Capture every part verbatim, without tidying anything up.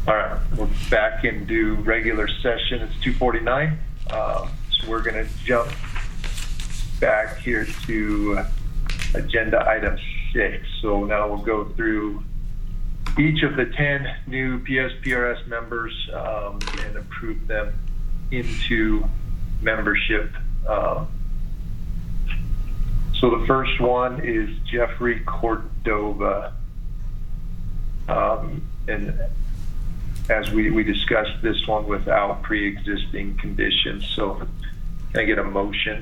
All right, we're back into regular session. It's two forty-nine. Um, so we're going to jump back here to agenda item six. So now we'll go through each of the ten new P S P R S members um, and approve them into membership. Um, so the first one is Jeffrey Cordova. Um, and as we, we discussed this one without pre-existing conditions. So can I get a motion?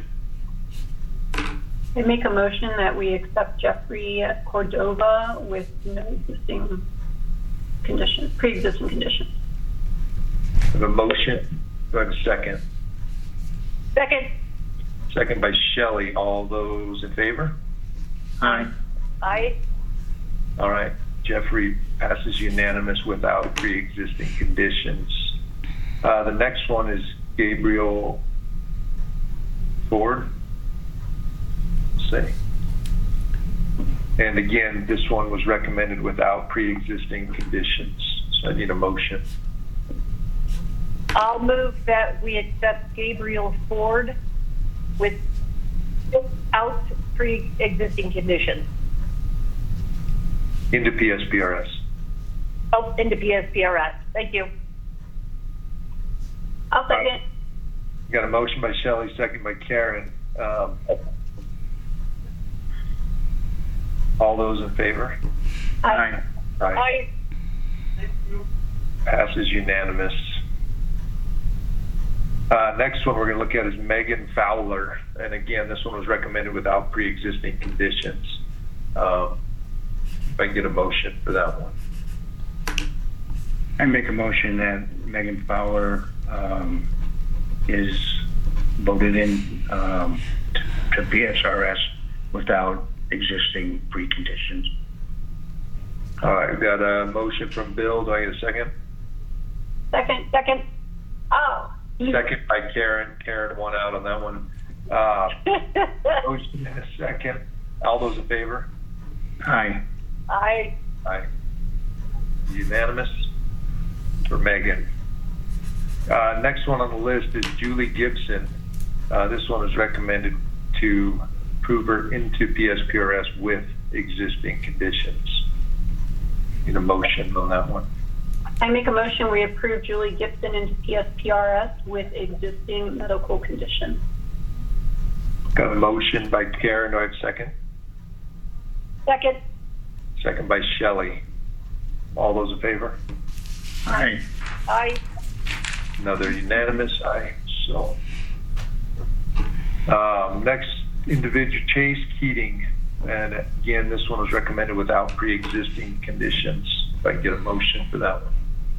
I make a motion that we accept Jeffrey Cordova with no existing conditions, pre-existing conditions. I have a motion. Do I have a second? Second. Second by Shelley. All those in favor? Aye. Aye. All right. Jeffrey passes unanimous without pre-existing conditions. Uh, the next one is Gabriel Ford. Say. And again, this one was recommended without pre-existing conditions. So I need a motion. I'll move that we accept Gabriel Ford without pre-existing conditions. Into P S P R S. Oh, into P S P R S. Thank you. I'll second. Uh, got a motion by Shelley, second by Karen. Um, all those in favor? Aye. Aye. Aye. Passes unanimous. Uh, next one we're going to look at is Megan Fowler. And again, this one was recommended without pre-existing conditions. Um, if I can get a motion for that one. I make a motion that Megan Fowler um, is voted in um, to P S R S without existing preconditions. All right, we've got a motion from Bill. Do I get a second? Second. Second. Oh. Second by Karen. Karen won out on that one. Uh, motion in a second. All those in favor? Aye. Aye. Aye. Unanimous for Megan. Uh, next one on the list is Julie Gibson. Uh, this one is recommended to approve her into P S P R S with existing conditions. Need a motion on that one. I make a motion we approve Julie Gibson into P S P R S with existing medical conditions. Got a motion by Karen. Do I have a second? Second. Second by Shelley. All those in favor? Aye. Aye. Another unanimous aye. So, um, next individual, Chase Keating. And again, this one was recommended without pre-existing conditions. If I can get a motion for that one.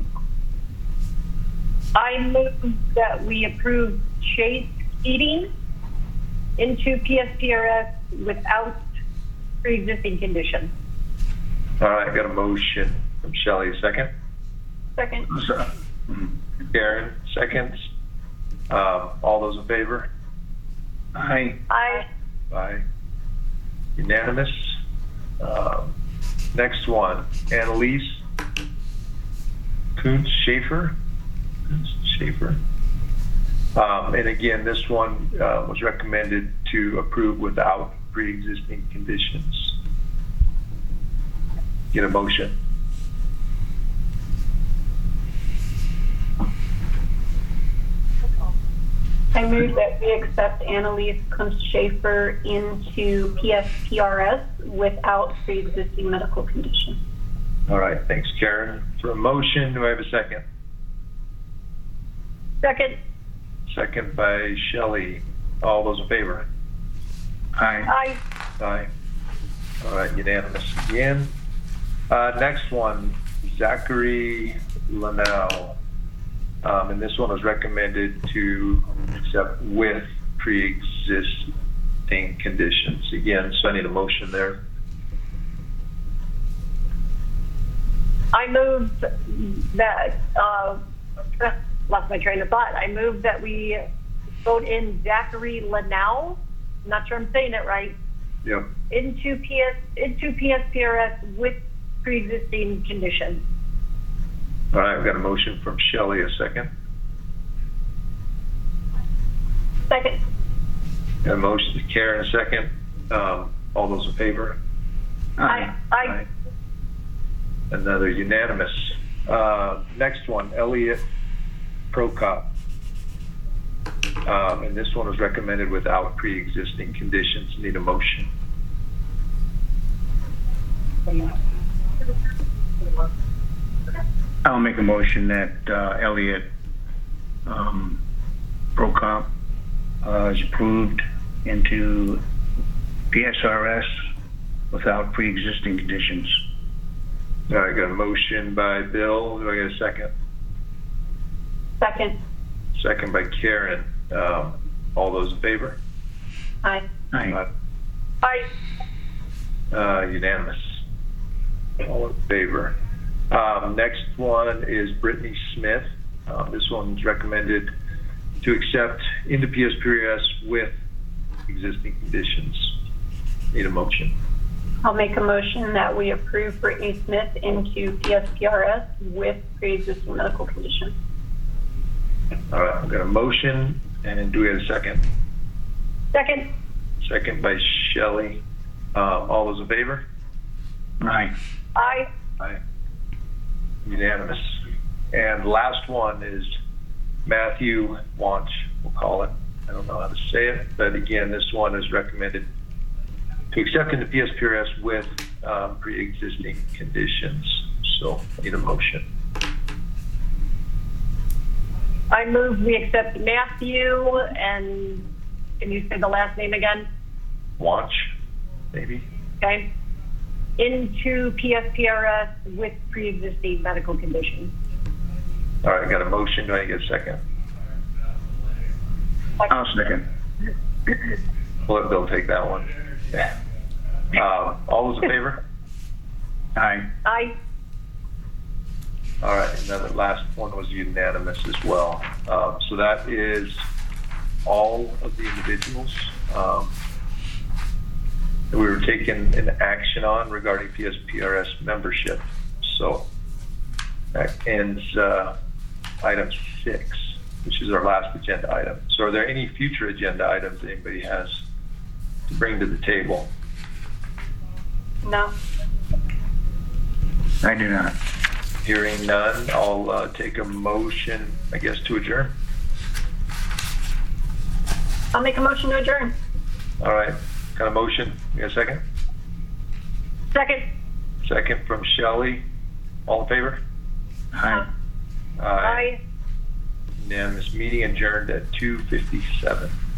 I move that we approve Chase Keating into P S P R S without pre-existing conditions. All right, I got a motion from Shelley. Second? Second. So, Karen, seconds. Um, all those in favor? aye. Aye. Aye. Unanimous. Um, next one, Annalise Kuntz Schaefer. Kuntz Schaefer. Um, and again, this one uh, was recommended to approve without pre-existing conditions. Get a motion. I move that we accept Annalise Kuntz-Schaefer into P S P R S without pre-existing medical conditions. All right, thanks, Karen. For a motion, do I have a second? Second. Second by Shelley. All those in favor? Aye. Aye. Aye. All right, unanimous again. Uh, next one, Zachary Lanau. Um, and this one was recommended to accept with pre-existing conditions. Again, so I need a motion there. I move that, uh, lost my train of thought. I move that we vote in Zachary Lanau, I'm not sure I'm saying it right, Yep. into P S, into P S P R S with pre-existing conditions. All right, we've got a motion from Shelley, a second. Second. Got a motion to Karen, a second. Um, all those in favor? Aye. Aye. Another unanimous. Uh, next one, Elliot Prokop. Um, and this one was recommended without pre-existing conditions. Need a motion. I'll make a motion that uh, Elliot um, Prokop uh, is approved into P S R S without pre-existing conditions. All right, got a motion by Bill. Do I get a second? Second. Second by Karen. Um, all those in favor? Aye. Aye. Aye. Uh, unanimous. All in favor. Um, next one is Brittany Smith. Um, this one's recommended to accept into P S P R S with existing conditions. Need a motion. I'll make a motion that we approve Brittany Smith into P S P R S with pre-existing medical conditions. All right, I've got a motion, and do we have a second? Second. Second by Shelley. Um, all those in favor? Aye. Aye. Aye. Unanimous. And last one is Matthew Wanch, we'll call it. I don't know how to say it, but again, this one is recommended to accept into P S P R S with um, pre-existing conditions. So need a motion. I move we accept Matthew, and can you say the last name again? Wanch, maybe? Okay. Into P S P R S with pre-existing medical conditions. All right, got a motion. Do I get a second? I'll second. We'll let Bill take that one. Yeah. Uh, all those in favor? Aye. Aye. All right, and then the last one was unanimous as well. Um, so that is all of the individuals um, that we were taking an action on regarding P S P R S membership. So that ends uh, item six, which is our last agenda item. So are there any future agenda items that anybody has to bring to the table? No. I do not. Hearing none, I'll uh, take a motion, I guess, to adjourn. I'll make a motion to adjourn. All right, got a motion. You got a second? Second. Second from Shelley. All in favor? Aye. Aye. Unanimous. Meeting adjourned at two fifty-seven.